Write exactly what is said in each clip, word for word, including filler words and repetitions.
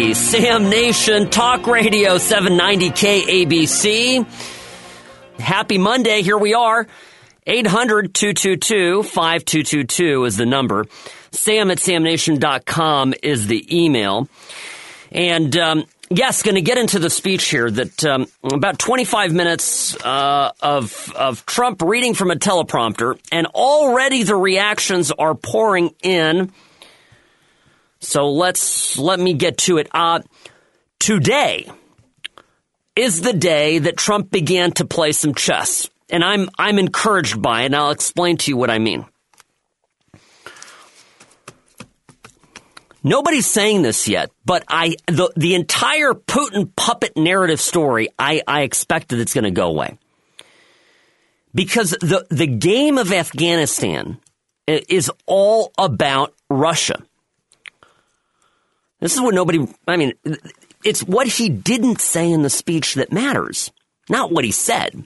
the Sam Nation Talk Radio seven ninety K A B C. Happy Monday. Here we are. eight hundred, two two two, five two two two is the number. Sam at sam nation dot com is the email. And, um, yes, going to get into the speech here that um, about twenty-five minutes uh, of, of Trump reading from a teleprompter, and already the reactions are pouring in. So let's let me get to it. Uh, today is the day that Trump began to play some chess, and I'm I'm encouraged by it, and I'll explain to you what I mean. Nobody's saying this yet, but I the the entire Putin puppet narrative story, I, I expect that it's going to go away. Because the the game of Afghanistan is all about Russia. This is what nobody, I mean, it's what he didn't say in the speech that matters, not what he said.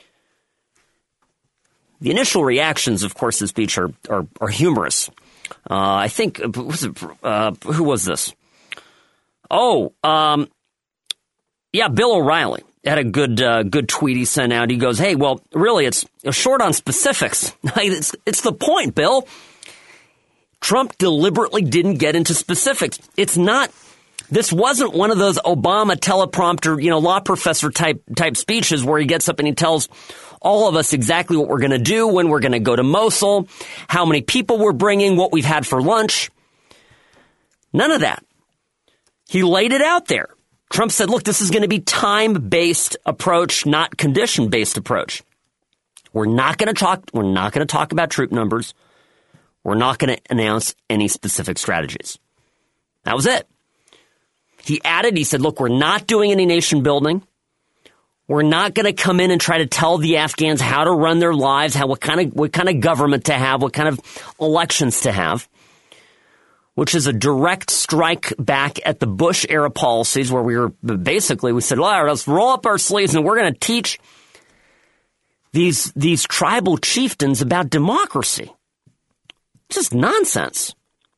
The initial reactions, of course, to the speech are, are, are humorous. Uh, I think, was it, uh, who was this? Oh, um, yeah, Bill O'Reilly had a good, uh, good tweet he sent out. He goes, hey, well, really, it's short on specifics. it's, it's the point, Bill. Trump deliberately didn't get into specifics. It's not, this wasn't one of those Obama teleprompter, you know, law professor type, type speeches where he gets up and he tells all of us exactly what we're going to do, when we're going to go to Mosul, how many people we're bringing, what we've had for lunch. None of that. He laid it out there. Trump said, look, this is going to be time-based approach, not condition-based approach. We're not going to talk, we're not going to talk about troop numbers. We're not going to announce any specific strategies. That was it. He added, he said, look, we're not doing any nation building. We're not going to come in and try to tell the Afghans how to run their lives, how what kind of what kind of government to have, what kind of elections to have, which is a direct strike back at the Bush-era policies where we were basically, we said, well, let's roll up our sleeves and we're going to teach these these tribal chieftains about democracy. Just nonsense.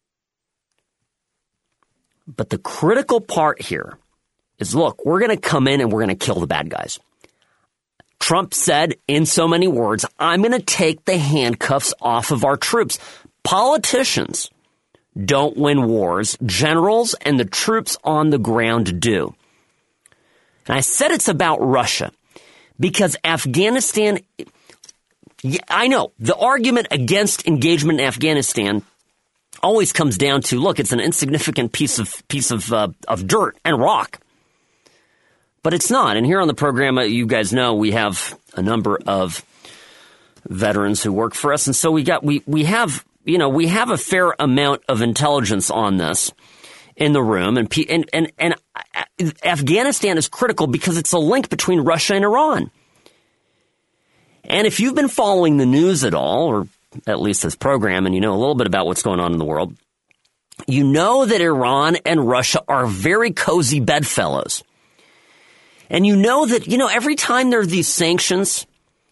But the critical part here is, look, we're going to come in and we're going to kill the bad guys. Trump said in so many words, I'm going to take the handcuffs off of our troops. Politicians don't win wars. Generals and the troops on the ground do. And I said it's about Russia because Afghanistan, I know the argument against engagement in Afghanistan always comes down to, look, it's an insignificant piece of piece of uh, of dirt and rock. But it's not. And here on the program, uh, you guys know we have a number of veterans who work for us. And so we got we we have, you know, we have a fair amount of intelligence on this in the room. And and and, and Afghanistan is critical because it's a link between Russia and Iran. And if you've been following the news at all, or at least this program, and you know a little bit about what's going on in the world, you know that Iran and Russia are very cozy bedfellows. And you know that, you know, every time there are these sanctions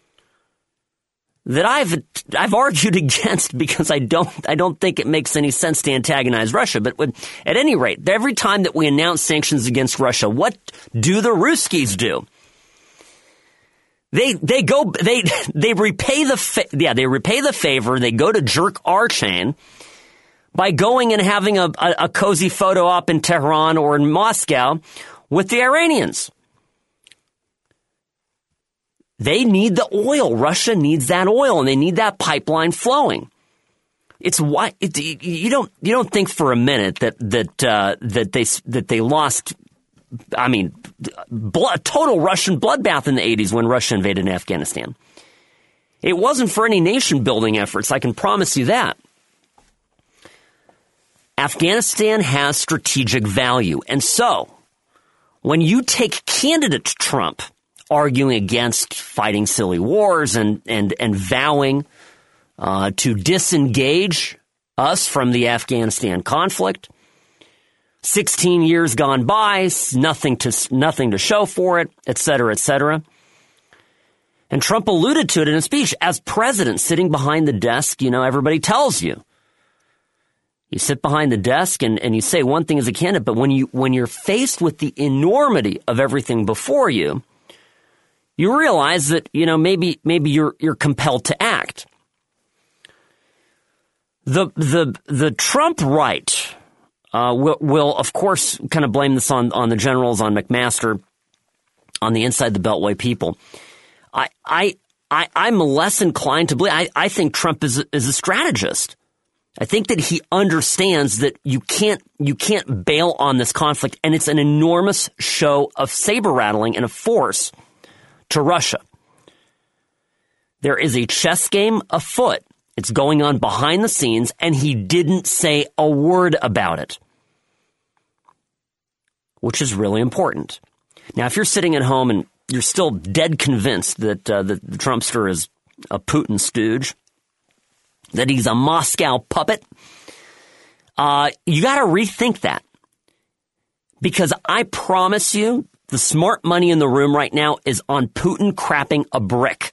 that I've I've argued against because I don't I don't think it makes any sense to antagonize Russia. But when, at any rate, every time that we announce sanctions against Russia, what do the Ruskies do? They they go they they repay the fa- yeah they repay the favor. They go to jerk our chain by going and having a, a, a cozy photo op in Tehran or in Moscow with the Iranians. They need the oil. Russia needs that oil, and they need that pipeline flowing. It's why it, you don't you don't think for a minute that that uh, that they that they lost. I mean, blood, total Russian bloodbath in the eighties when Russia invaded Afghanistan. It wasn't for any nation building efforts. I can promise you that. Afghanistan has strategic value, and so when you take candidate Trump arguing against fighting silly wars and and and vowing uh, to disengage us from the Afghanistan conflict. Sixteen years gone by, nothing to nothing to show for it, et cetera, et cetera. And Trump alluded to it in a speech. As president, sitting behind the desk, you know, everybody tells you You sit behind the desk and, and you say one thing as a candidate, but when you when you're faced with the enormity of everything before you, you realize that, you know, maybe maybe you're you're compelled to act. The the the Trump right uh, will will of course kind of blame this on on the generals, on McMaster, on the inside the Beltway people. I I I I'm less inclined to believe. I, I think Trump is is a strategist. I think that he understands that you can't you can't bail on this conflict, and it's an enormous show of saber rattling and a force to Russia. There is a chess game afoot. It's going on behind the scenes, and he didn't say a word about it, which is really important. Now, if you're sitting at home and you're still dead convinced that uh, the, the Trumpster is a Putin stooge, that he's a Moscow puppet, uh, you got to rethink that. Because I promise you, the smart money in the room right now is on Putin crapping a brick.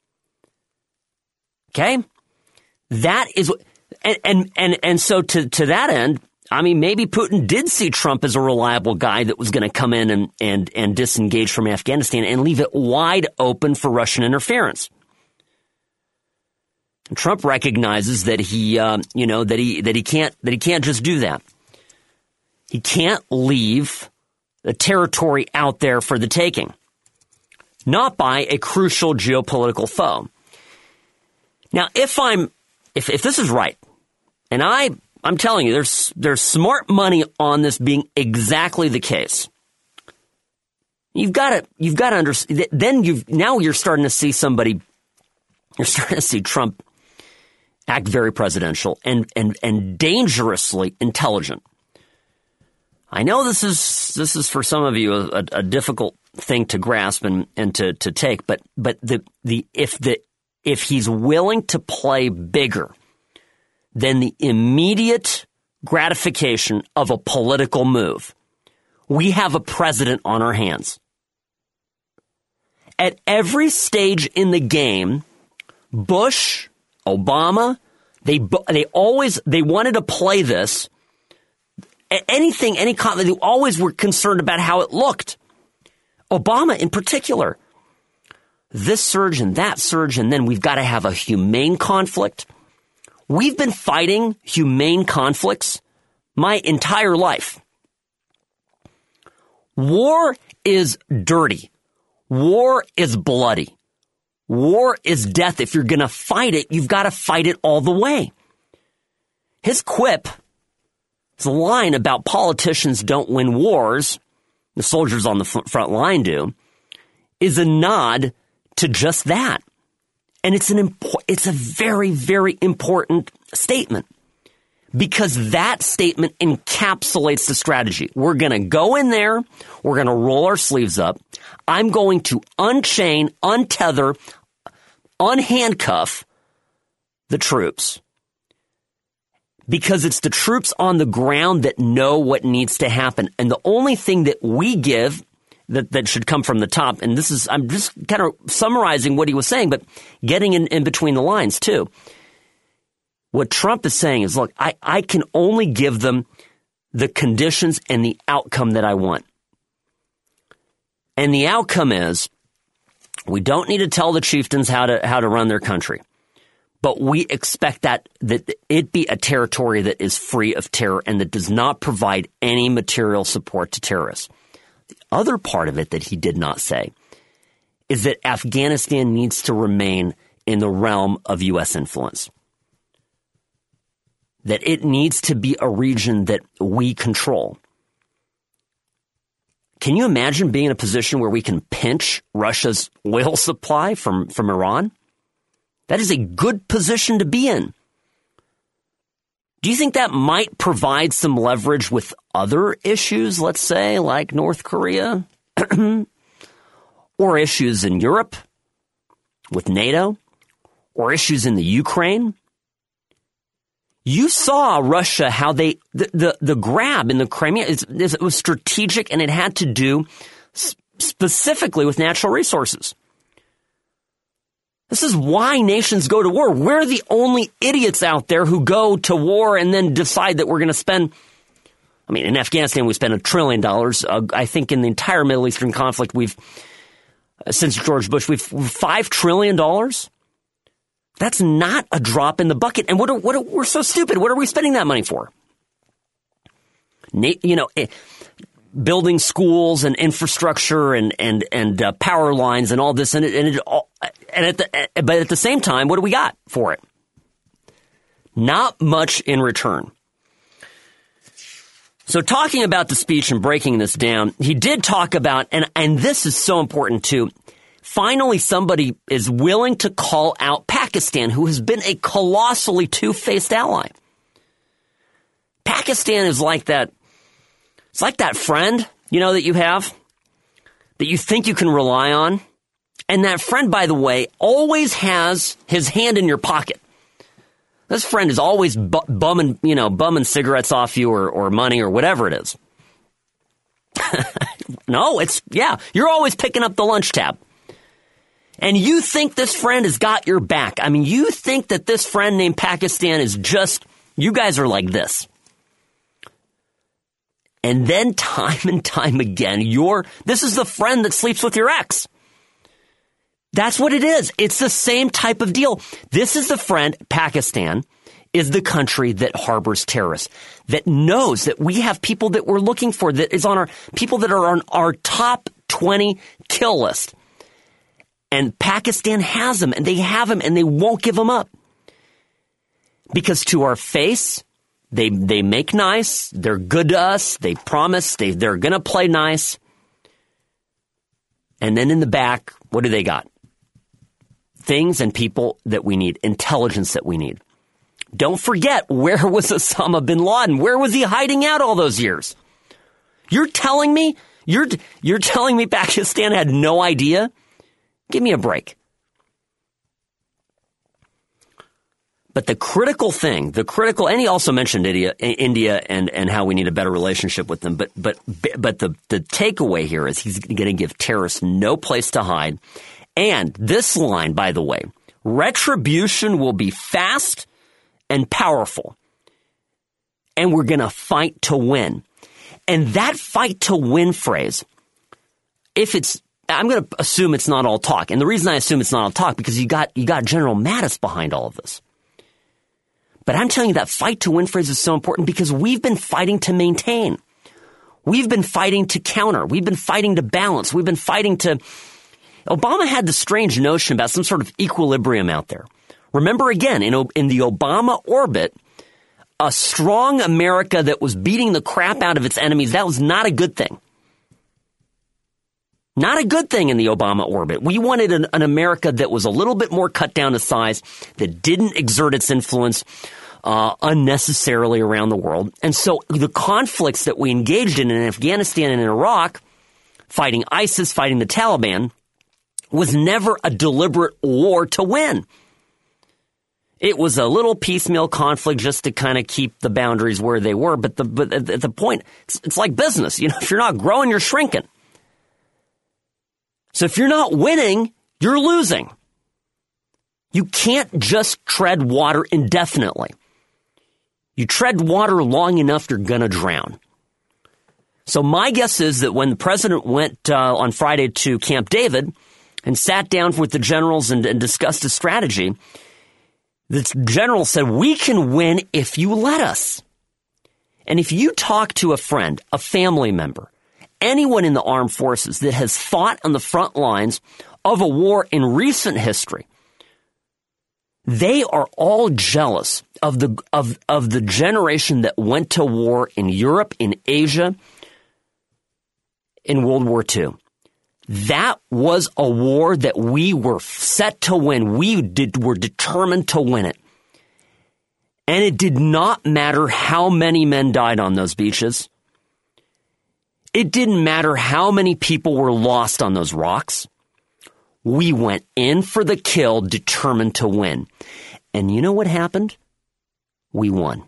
Okay? That is, and and and, and so to, to that end, I mean, maybe Putin did see Trump as a reliable guy that was going to come in and, and, and disengage from Afghanistan and leave it wide open for Russian interference. And Trump recognizes that he, um, you know, that he that he can't that he can't just do that. He can't leave the territory out there for the taking, not by a crucial geopolitical foe. Now, if I'm if if this is right, and I I'm telling you, there's there's smart money on this being exactly the case. You've got to you've got to understand. Then you've now you're starting to see somebody. You're starting to see Trump act very presidential and, and, and dangerously intelligent. I know this is this is for some of you a, a, a difficult thing to grasp and, and to, to take, but but the the if the if he's willing to play bigger than the immediate gratification of a political move, we have a president on our hands. At every stage in the game, Bush, Obama, they they always they wanted to play this. Anything, any comment, they always were concerned about how it looked. Obama in particular. This surge and that surge, and then we've got to have a humane conflict. We've been fighting humane conflicts my entire life. War is dirty. War is bloody. War is death. If you're going to fight it, you've got to fight it all the way. His quip, his line about politicians don't win wars, the soldiers on the front line do, is a nod to just that. And it's an impo- it's a very, very important statement, because that statement encapsulates the strategy. We're going to go in there. We're going to roll our sleeves up. I'm going to unchain, untether, unhandcuff the troops, because it's the troops on the ground that know what needs to happen. And the only thing that we give that, that should come from the top, and this is, I'm just kind of summarizing what he was saying, but getting in, in between the lines too. What Trump is saying is, look, I, I can only give them the conditions and the outcome that I want. And the outcome is, we don't need to tell the chieftains how to how to run their country, but we expect that that it be a territory that is free of terror and that does not provide any material support to terrorists. The other part of it that he did not say is that Afghanistan needs to remain in the realm of U S influence, that it needs to be a region that we control. Can you imagine being in a position where we can pinch Russia's oil supply from, from Iran? That is a good position to be in. Do you think that might provide some leverage with other issues, let's say, like North Korea? Or issues in Europe with NATO? Or issues in the Ukraine? You saw Russia, how they, the, the, the grab in the Crimea, is, is, it was strategic, and it had to do specifically with natural resources. This is why nations go to war. We're the only idiots out there who go to war and then decide that we're going to spend, I mean, in Afghanistan, we spent a trillion dollars. Uh, I think in the entire Middle Eastern conflict, we've, uh, since George Bush, we've five trillion dollars. That's not a drop in the bucket. And what are, what are, we're so stupid. What are we spending that money for? Na- you know, eh, building schools and infrastructure and and and uh, power lines and all this, and it, and it all, and at the but at the same time, what do we got for it? Not much in return. So, talking about the speech and breaking this down, he did talk about, and and this is so important too. Finally, somebody is willing to call out Pakistan, who has been a colossally two-faced ally. Pakistan is like that. It's like that friend, you know, that you have, that you think you can rely on. And that friend, by the way, always has his hand in your pocket. This friend is always bu- bumming, you know, bumming cigarettes off you or, or money or whatever it is. No, it's, yeah, you're always picking up the lunch tab. And you think this friend has got your back. I mean, you think that this friend named Pakistan is just, you guys are like this. And then time and time again, you're, this is the friend that sleeps with your ex. That's what it is. It's the same type of deal. This is the friend, Pakistan, is the country that harbors terrorists, that knows that we have people that we're looking for, that is on our, people that are on our top twenty kill list. And Pakistan has them, and they have them, and they won't give them up. Because to our face, They they make nice. They're good to us. They promise they, they're going to play nice. And then in the back, what do they got? Things and people that we need. Intelligence that we need. Don't forget, where was Osama bin Laden? Where was he hiding out all those years? You're telling me? You're, you're telling me Pakistan had no idea? Give me a break. But the critical thing, the critical, and he also mentioned India, India and, and how we need a better relationship with them. But but but the, the takeaway here is he's going to give terrorists no place to hide. And this line, by the way, retribution will be fast and powerful. And we're going to fight to win. And that fight to win phrase, if it's, I'm going to assume it's not all talk. And the reason I assume it's not all talk, because you got you got General Mattis behind all of this. But I'm telling you, that fight to win phrase is so important because we've been fighting to maintain. We've been fighting to counter. We've been fighting to balance. We've been fighting to... Obama had the strange notion about some sort of equilibrium out there. Remember, again, in, in the Obama orbit, a strong America that was beating the crap out of its enemies, that was not a good thing. Not a good thing in the Obama orbit. We wanted an, an America that was a little bit more cut down to size, that didn't exert its influence uh, unnecessarily around the world. And so the conflicts that we engaged in in Afghanistan and in Iraq, fighting ISIS, fighting the Taliban, was never a deliberate war to win. It was a little piecemeal conflict just to kind of keep the boundaries where they were. But the but at the point, it's, it's like business. You know, if you're not growing, you're shrinking. So if you're not winning, you're losing. You can't just tread water indefinitely. You tread water long enough, you're going to drown. So my guess is that when the president went uh, on Friday to Camp David and sat down with the generals and, and discussed a strategy, the general said, we can win if you let us. And if you talk to a friend, a family member, anyone in the armed forces that has fought on the front lines of a war in recent history, they are all jealous of the of of the generation that went to war in Europe, in Asia, in World War Two. That was a war that we were set to win. We did were determined to win it. And it did not matter how many men died on those beaches. It didn't matter how many people were lost on those rocks. We went in for the kill, determined to win. And you know what happened? We won.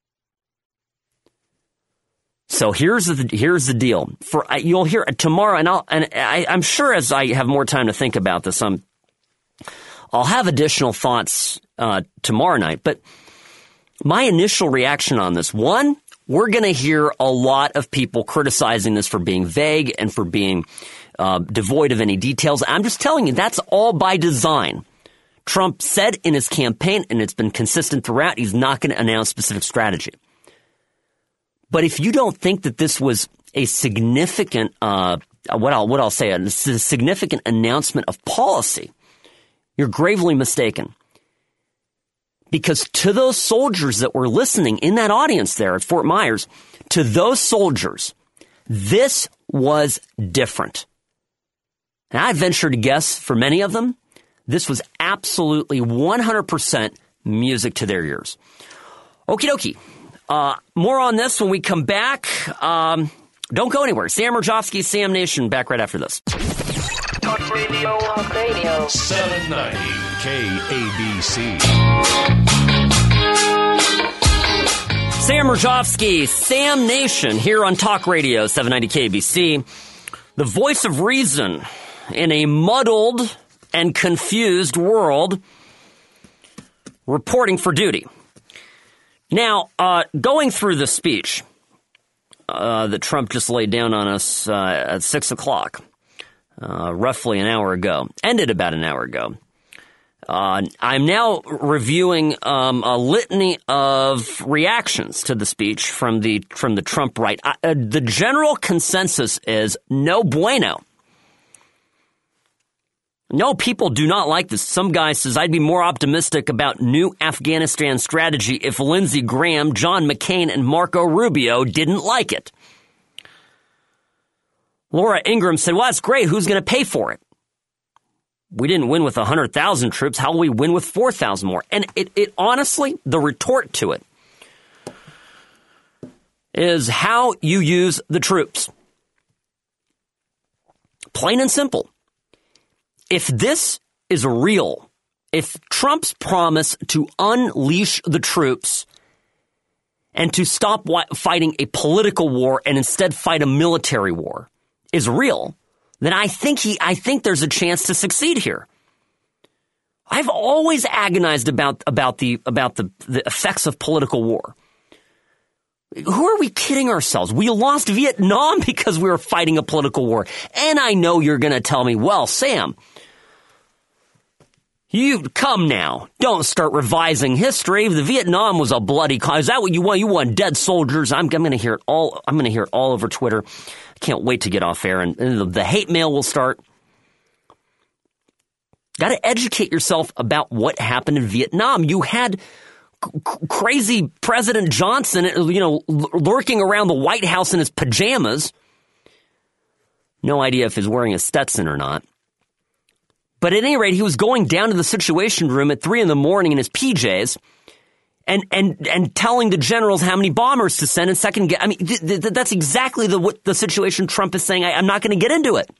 So here's the here's the deal. For you'll hear tomorrow, and I'll and I, I'm sure as I have more time to think about this, I'm I'll have additional thoughts uh, tomorrow night. But my initial reaction on this, one, we're going to hear a lot of people criticizing this for being vague and for being uh, devoid of any details. I'm just telling you, that's all by design. Trump said in his campaign, and it's been consistent throughout, he's not going to announce specific strategy. But if you don't think that this was a significant, uh, what I'll, what I'll say, a significant announcement of policy, you're gravely mistaken. Because to those soldiers that were listening in that audience there at Fort Myers, to those soldiers, this was different. And I venture to guess for many of them, this was absolutely one hundred percent music to their ears. Okie dokie. Uh, more on this when we come back. Um, don't go anywhere. Sam Mirejovsky, Sam Nation, back right after this. Talk Radio. Talk Radio. seven ninety K A B C. Sam Mirejovsky, Sam Nation, here on Talk Radio, seven ninety K A B C. The voice of reason in a muddled and confused world, reporting for duty. Now, uh, going through the speech uh, that Trump just laid down on us uh, at six o'clock, uh, roughly an hour ago, ended about an hour ago, uh, I'm now reviewing um, a litany of reactions to the speech from the from the Trump right. Uh, the general consensus is no bueno. No, people do not like this. Some guy says, I'd be more optimistic about new Afghanistan strategy if Lindsey Graham, John McCain, and Marco Rubio didn't like it. Laura Ingraham said, well, that's great. Who's going to pay for it? We didn't win with one hundred thousand troops. How will we win with four thousand more? And it, it honestly, the retort to it is how you use the troops. Plain and simple. If this is real, if Trump's promise to unleash the troops and to stop wi- fighting a political war and instead fight a military war is real, then I think he, I think there's a chance to succeed here. I've always agonized about, about the, about the, the effects of political war. Who are we kidding ourselves? We lost Vietnam because we were fighting a political war. And I know you're going to tell me, well, Sam, you come now. Don't start revising history. The Vietnam was a bloody cause. Is that what you want? You want dead soldiers? I'm, I'm going to hear it all. I'm going to hear it all over Twitter. I can't wait to get off air, and, and the hate mail will start. Got to educate yourself about what happened in Vietnam. You had c- crazy President Johnson, you know, lurking around the White House in his pajamas. No idea if he's wearing a Stetson or not. But at any rate, he was going down to the Situation Room at three in the morning in his P Js and and and telling the generals how many bombers to send in second. I mean, th- th- that's exactly the what the situation Trump is saying. I, I'm not going to get into it.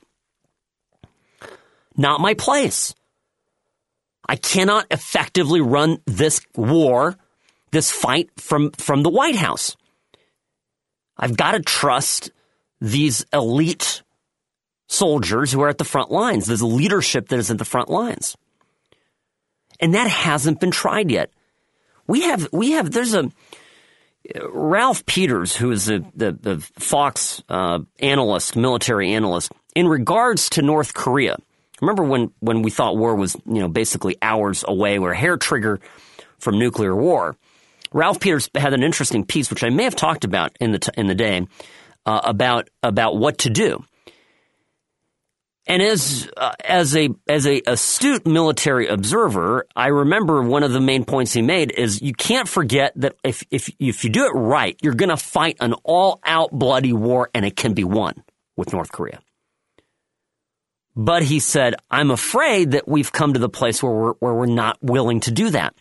Not my place. I cannot effectively run this war, this fight from, from the White House. I've got to trust these elite soldiers who are at the front lines. There's a leadership that is at the front lines. And that hasn't been tried yet. We have, we have, there's a, Ralph Peters, who is a, the, the Fox uh, analyst, military analyst, in regards to North Korea. Remember when, when we thought war was, you know, basically hours away, we're a hair trigger from nuclear war. Ralph Peters had an interesting piece, which I may have talked about in the, t- in the day, uh, about, about what to do. And as uh, as a as a astute military observer, I remember one of the main points he made is you can't forget that if if if you do it right, you're going to fight an all-out bloody war, and it can be won with North Korea. But he said, I'm afraid that we've come to the place where we're where we're not willing to do that.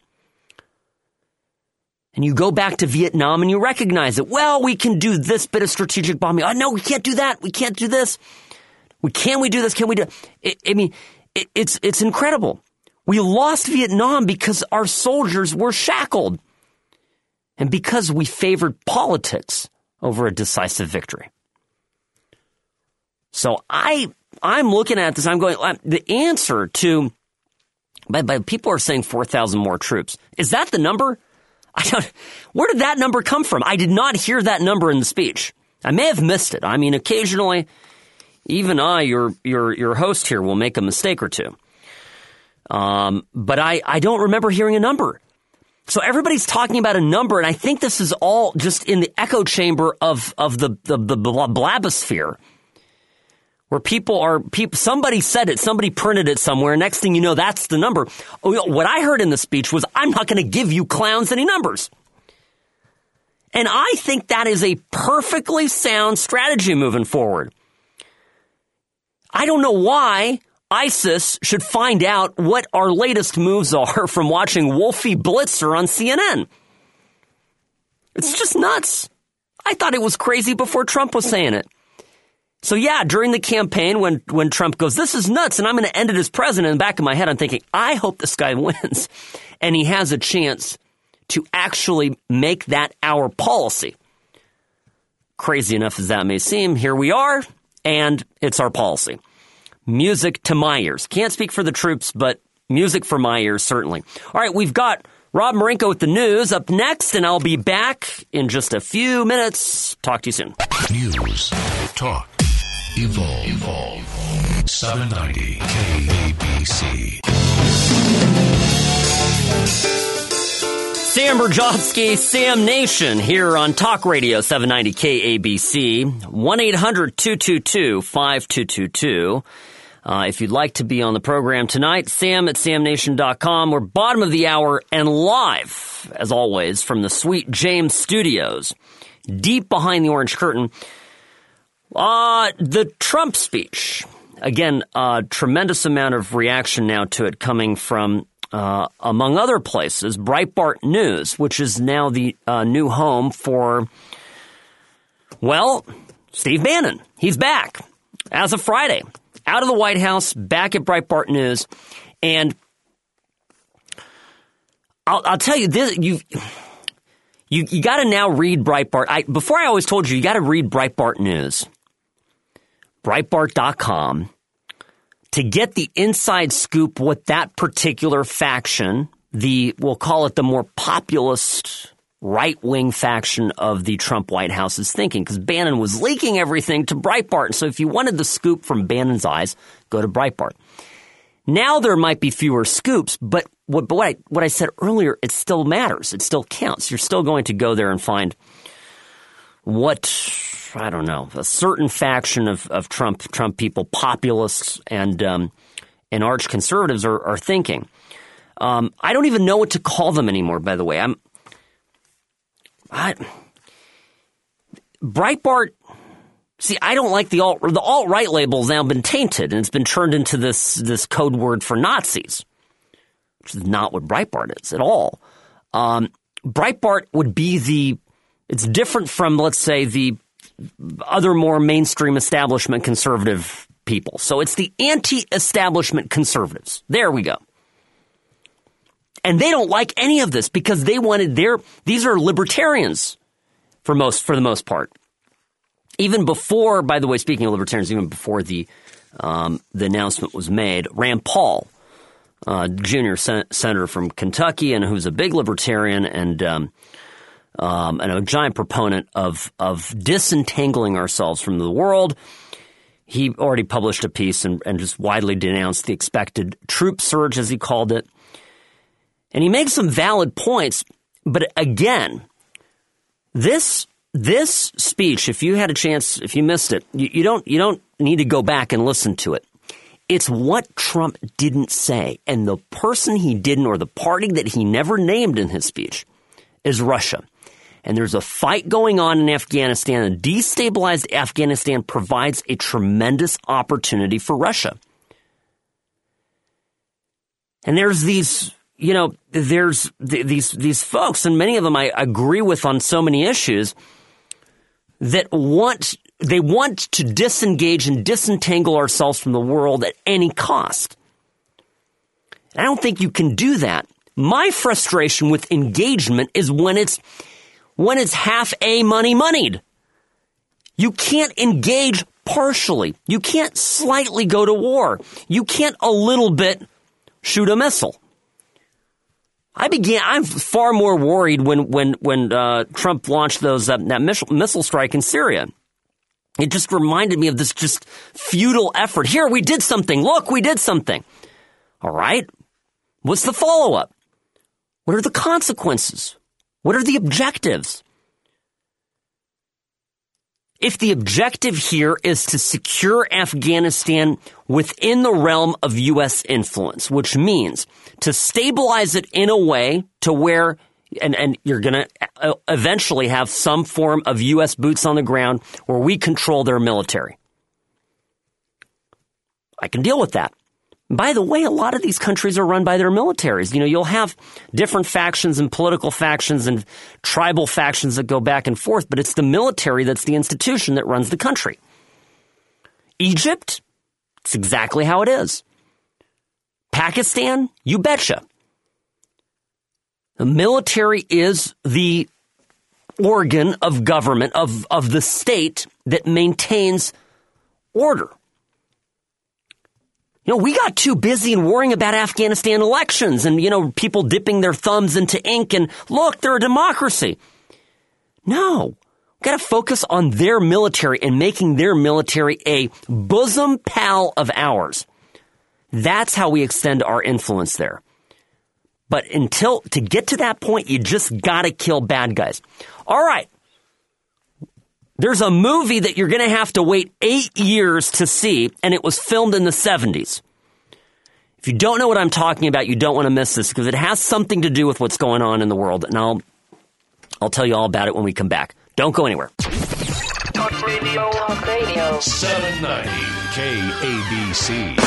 And you go back to Vietnam and you recognize it. Well, we can do this bit of strategic bombing. Oh, no, we can't do that. We can't do this. We can we do this? Can we do it? I mean, it, it's it's incredible. We lost Vietnam because our soldiers were shackled and because we favored politics over a decisive victory. So I I'm looking at this. I'm going. The answer to But, but people are saying four thousand more troops. Is that the number? I don't, where did that number come from? I did not hear that number in the speech. I may have missed it. I mean, occasionally, even I, your your your host here, will make a mistake or two. Um, but I, I don't remember hearing a number. So everybody's talking about a number, and I think this is all just in the echo chamber of of the the, the blabosphere, where people are people. Somebody said it, somebody printed it somewhere. Next thing you know, that's the number. What I heard in the speech was, "I'm not going to give you clowns any numbers," and I think that is a perfectly sound strategy moving forward. I don't know why ISIS should find out what our latest moves are from watching Wolfie Blitzer on C N N. It's just nuts. I thought it was crazy before Trump was saying it. So yeah, during the campaign when, when Trump goes, this is nuts, and I'm going to end it as president, in the back of my head I'm thinking, I hope this guy wins. And he has a chance to actually make that our policy. Crazy enough as that may seem, here we are, and it's our policy. Music to my ears. Can't speak for the troops, but music for my ears, certainly. All right, we've got Rob Marinko with the news up next, and I'll be back in just a few minutes. Talk to you soon. News, talk, evolve, evolve. seven ninety K A B C. Sam Berjovsky, Sam Nation, here on Talk Radio seven ninety K A B C, one eight hundred two two two five two two two. Uh, if you'd like to be on the program tonight, sam at sam nation dot com. We're bottom of the hour and live, as always, from the Sweet James Studios, deep behind the orange curtain. Uh, the Trump speech. Again, a tremendous amount of reaction now to it coming from, uh, among other places, Breitbart News, which is now the uh, new home for, well, Steve Bannon. He's back as of Friday. Out of the White House, back at Breitbart News, and I'll, I'll tell you this: you you you got to now read Breitbart. I, before I always told you, you got to read Breitbart News, Breitbart dot com, to get the inside scoop. What that particular faction, the we'll call it the more populist right-wing faction of the Trump White House, is thinking, because Bannon was leaking everything to Breitbart. So if you wanted the scoop from Bannon's eyes, go to Breitbart. Now there might be fewer scoops, but what, but what, I, what I said earlier, it still matters. It still counts. You're still going to go there and find what, I don't know, a certain faction of, of Trump Trump people, populists and um, and arch conservatives are, are thinking. Um, I don't even know what to call them anymore, by the way. I'm I, Breitbart, see, I don't like the alt, the alt-right label has now been tainted, and it's been turned into this, this code word for Nazis, which is not what Breitbart is at all. Um, Breitbart would be the, it's different from, let's say, the other more mainstream establishment conservative people. So it's the anti-establishment conservatives. There we go. And they don't like any of this because they wanted their, these are libertarians for most, for the most part. Even before, by the way, speaking of libertarians, even before the, um, the announcement was made, Rand Paul, uh, junior sen- senator from Kentucky, and who's a big libertarian and, um, um, and a giant proponent of, of disentangling ourselves from the world. He already published a piece and, and just widely denounced the expected troop surge, as he called it. And he makes some valid points, but again, this this speech, if you had a chance, if you missed it, you, you don't you don't need to go back and listen to it. It's what Trump didn't say, and the person he didn't, or the party that he never named in his speech, is Russia. And there's a fight going on in Afghanistan, and destabilized Afghanistan provides a tremendous opportunity for Russia. And there's these. You know, there's th- these these folks, and many of them I agree with on so many issues, that want they want to disengage and disentangle ourselves from the world at any cost. I don't think you can do that. My frustration with engagement is when it's when it's half a money moneyed. You can't engage partially. You can't slightly go to war. You can't a little bit shoot a missile. I began. I'm far more worried when when when uh, Trump launched those uh, that missile, missile strike in Syria. It just reminded me of this just futile effort. Here, we did something. Look, we did something. All right. What's the follow-up? What are the consequences? What are the objectives? If the objective here is to secure Afghanistan within the realm of U S influence, which means to stabilize it in a way to where, and, and you're going to eventually have some form of U S boots on the ground where we control their military. I can deal with that. By the way, a lot of these countries are run by their militaries. You know, you'll have different factions and political factions and tribal factions that go back and forth, but it's the military that's the institution that runs the country. Egypt, it's exactly how it is. Pakistan, you betcha. The military is the organ of government, of, of the state that maintains order. You know, we got too busy in worrying about Afghanistan elections and, you know, people dipping their thumbs into ink and, look, they're a democracy. No. We've got to focus on their military and making their military a bosom pal of ours. That's how we extend our influence there. But until, to get to that point, you just got to kill bad guys. All right. There's a movie that you're going to have to wait eight years to see, and it was filmed in the seventies. If you don't know what I'm talking about, you don't want to miss this because it has something to do with what's going on in the world, and I'll I'll tell you all about it when we come back. Don't go anywhere. Talk Radio. Talk Radio. seven ninety K A B C.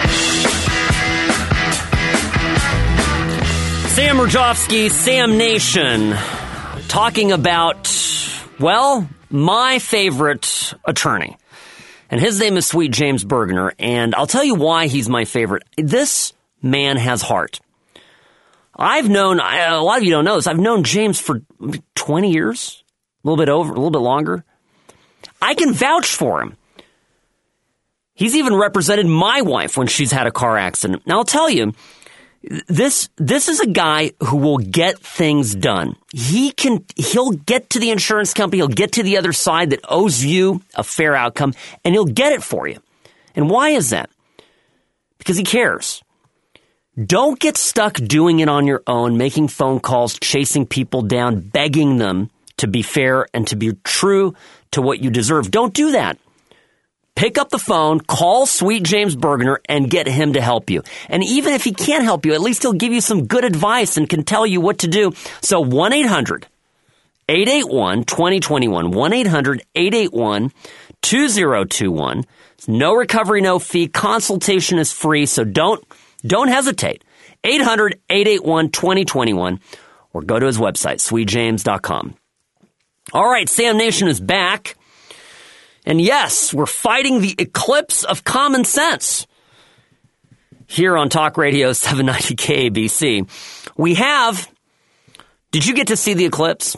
Sam Rajovsky, Sam Nation, talking about, well, my favorite attorney, and his name is Sweet James Bergener, and I'll tell you why he's my favorite. This man has heart. I've known, a lot of you don't know this, I've known James for twenty years, a little bit over, a little bit longer. I can vouch for him. He's even represented my wife when she's had a car accident. Now, I'll tell you, This this is a guy who will get things done. He can he'll get to the insurance company, he'll get to the other side that owes you a fair outcome, and he'll get it for you. And why is that? Because he cares. Don't get stuck doing it on your own, making phone calls, chasing people down, begging them to be fair and to be true to what you deserve. Don't do that. Pick up the phone, call Sweet James Bergener, and get him to help you. And even if he can't help you, at least he'll give you some good advice and can tell you what to do. So one eight hundred eight eight one two zero two one, one eight hundred eight eight one two zero two one. It's no recovery, no fee. Consultation is free, so don't don't hesitate. eight hundred eight eight one two zero two one or go to his website, sweet james dot com. All right, Sam Nation is back. And yes, we're fighting the eclipse of common sense here on Talk Radio seven ninety K A B C. We have, did you get to see the eclipse?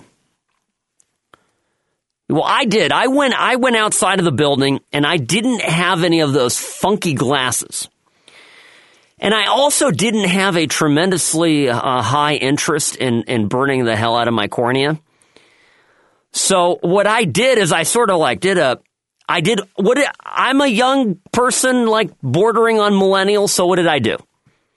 Well, I did. I went, I went outside of the building and I didn't have any of those funky glasses. And I also didn't have a tremendously uh, high interest in, in burning the hell out of my cornea. So what I did is I sort of like did a, I did, what did, I'm a young person, like bordering on millennial, so what did I do?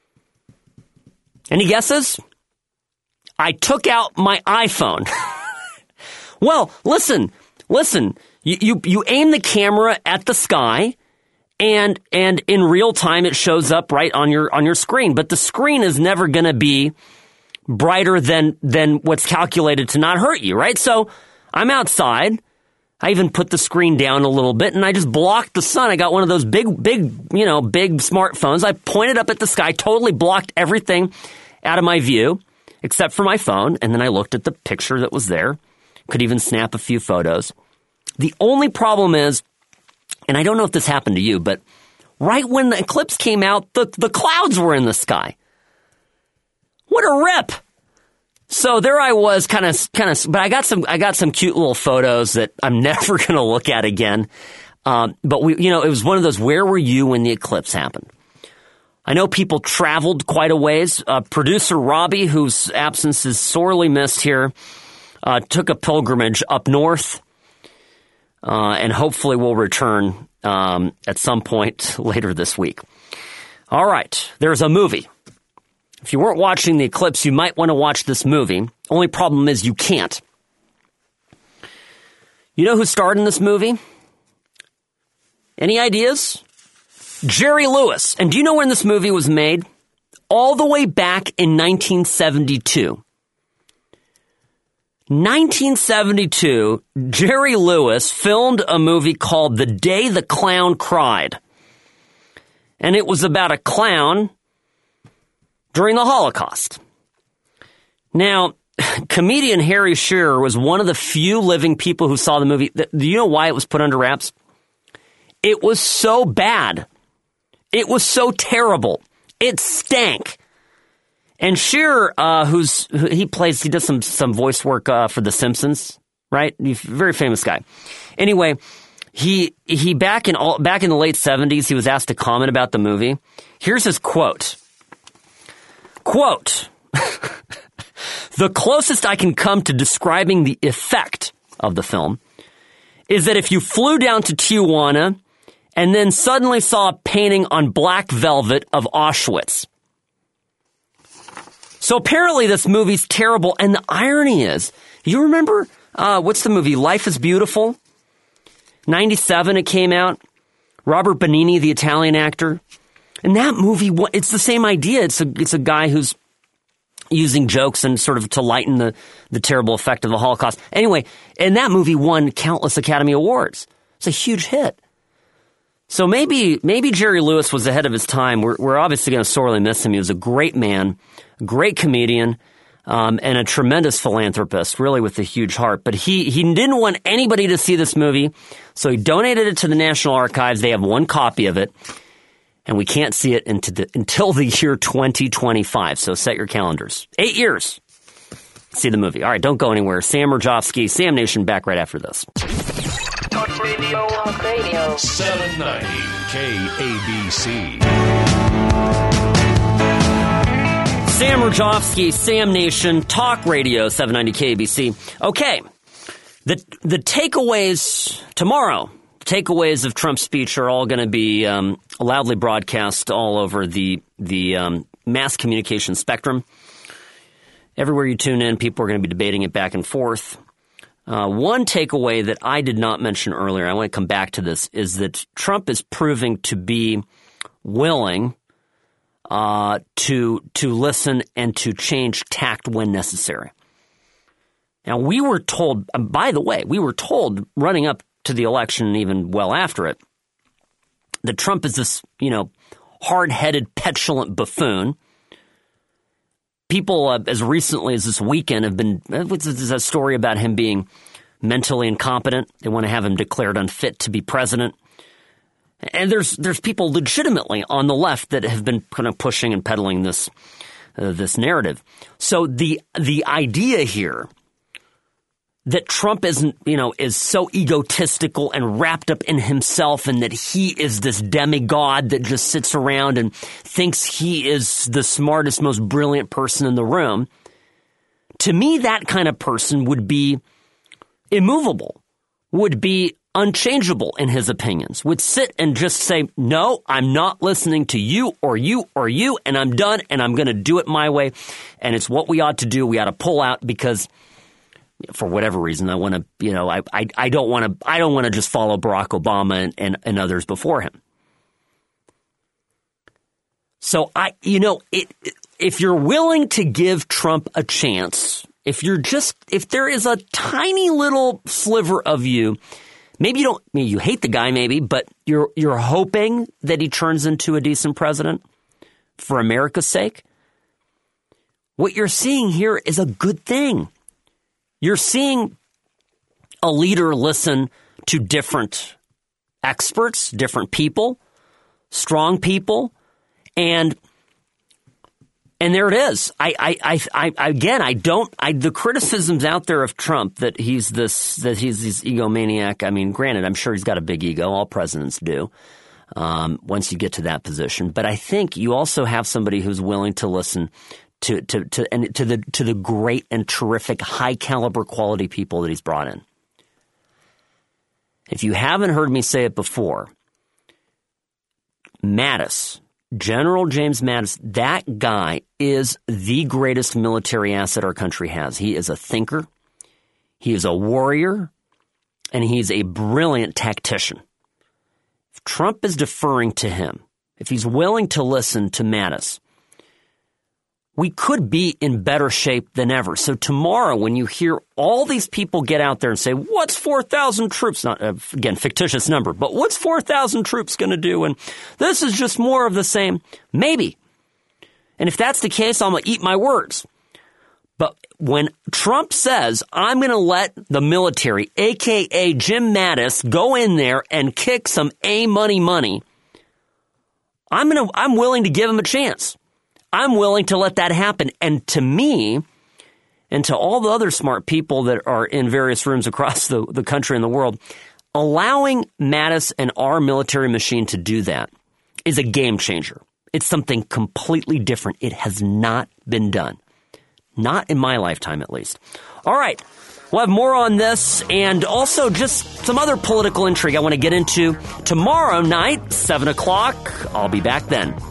Any guesses? I took out my iPhone. Well, listen, listen, you, you, you aim the camera at the sky and, and in real time it shows up right on your, on your screen, but the screen is never going to be brighter than, than what's calculated to not hurt you, right? So I'm outside. I even put the screen down a little bit and I just blocked the sun. I got one of those big, big, you know, big smartphones. I pointed up at the sky, totally blocked everything out of my view except for my phone. And then I looked at the picture that was there. Could even snap a few photos. The only problem is, and I don't know if this happened to you, but right when the eclipse came out, the, the clouds were in the sky. What a rip. So there I was, kind of, kind of, but I got some, I got some cute little photos that I'm never going to look at again. Um, but we, you know, it was one of those, where were you when the eclipse happened? I know people traveled quite a ways. Uh, producer Robbie, whose absence is sorely missed here, uh, took a pilgrimage up north, uh, and hopefully will return um, at some point later this week. All right, there's a movie. If you weren't watching the eclipse, you might want to watch this movie. Only problem is you can't. You know who starred in this movie? Any ideas? Jerry Lewis. And do you know when this movie was made? All the way back in nineteen seventy-two. nineteen seventy-two, Jerry Lewis filmed a movie called The Day the Clown Cried. And it was about a clown during the Holocaust. Now, comedian Harry Shearer was one of the few living people who saw the movie. Do you know why it was put under wraps? It was so bad. It was so terrible. It stank. And Shearer, uh, who's he plays, he does some some voice work uh, for The Simpsons, right? He's a very famous guy. Anyway, he he back in all, back in the late seventies, he was asked to comment about the movie. Here's his quote. Quote, the closest I can come to describing the effect of the film is that if you flew down to Tijuana and then suddenly saw a painting on black velvet of Auschwitz. So apparently this movie's terrible, and the irony is, you remember, uh, what's the movie, Life is Beautiful? ninety-seven it came out. Robert Benigni, the Italian actor. And that movie, it's the same idea. It's a, it's a guy who's using jokes and sort of to lighten the, the terrible effect of the Holocaust. Anyway, and that movie won countless Academy Awards. It's a huge hit. So maybe maybe Jerry Lewis was ahead of his time. We're, we're obviously going to sorely miss him. He was a great man, great comedian, um, and a tremendous philanthropist, really with a huge heart. But he, he didn't want anybody to see this movie, so he donated it to the National Archives. They have one copy of it, and we can't see it into the, until the year twenty twenty-five. So set your calendars. Eight years. See the movie. All right, don't go anywhere. Sam Rajovsky, Sam Nation, back right after this. Talk Radio. Talk Radio. seven ninety K A B C. Sam Rajovsky, Sam Nation, Talk Radio, seven ninety K A B C. Okay, the the takeaways tomorrow, the takeaways of Trump's speech are all going to be um, loudly broadcast all over the, the um, mass communication spectrum. Everywhere you tune in, people are going to be debating it back and forth. Uh, one takeaway that I did not mention earlier, I want to come back to this, is that Trump is proving to be willing uh, to to listen and to change tact when necessary. Now, we were told, by the way, we were told running up to the election and even well after it, that Trump is this, you know, hard-headed, petulant buffoon. People, uh, as recently as this weekend, have been, there's a story about him being mentally incompetent. They want to have him declared unfit to be president. And there's there's people legitimately on the left that have been kind of pushing and peddling this uh, this narrative. So the the idea here that Trump isn't, you know, is so egotistical and wrapped up in himself and that he is this demigod that just sits around and thinks he is the smartest, most brilliant person in the room. To me, that kind of person would be immovable, would be unchangeable in his opinions, would sit and just say, no, I'm not listening to you or you or you, and I'm done, and I'm going to do it my way, and it's what we ought to do. We ought to pull out because for whatever reason, I want to, you know, I, I, I don't want to, I don't want to just follow Barack Obama and, and, and others before him. So I, you know, it, if you're willing to give Trump a chance, if you're just, if there is a tiny little sliver of you, maybe you don't, maybe you hate the guy maybe, but you're, you're hoping that he turns into a decent president for America's sake. What you're seeing here is a good thing. You're seeing a leader listen to different experts, different people, strong people, and and there it is. I, I, I, I again, I don't. I, the criticisms out there of Trump that he's this that he's this egomaniac. I mean, granted, I'm sure he's got a big ego. All presidents do. um, once you get to that position. But I think you also have somebody who's willing to listen to to to and to the to the great and terrific, high caliber, quality people that he's brought in. If you haven't heard me say it before, Mattis, General James Mattis, that guy is the greatest military asset our country has. He is a thinker, he is a warrior, and he's a brilliant tactician. If Trump is deferring to him, if he's willing to listen to Mattis, we could be in better shape than ever. So tomorrow, when you hear all these people get out there and say, what's four thousand troops? Not, uh, again, fictitious number, but what's four thousand troops going to do? And this is just more of the same. Maybe. And if that's the case, I'm going to eat my words. But when Trump says, I'm going to let the military, a k a. Jim Mattis, go in there and kick some A money money, I'm going to, I'm willing to give him a chance. I'm willing to let that happen. And to me, and to all the other smart people that are in various rooms across the, the country and the world, allowing Mattis and our military machine to do that is a game changer. It's something completely different. It has not been done. Not in my lifetime, at least. All right. We'll have more on this and also just some other political intrigue I want to get into tomorrow night, seven o'clock. I'll be back then.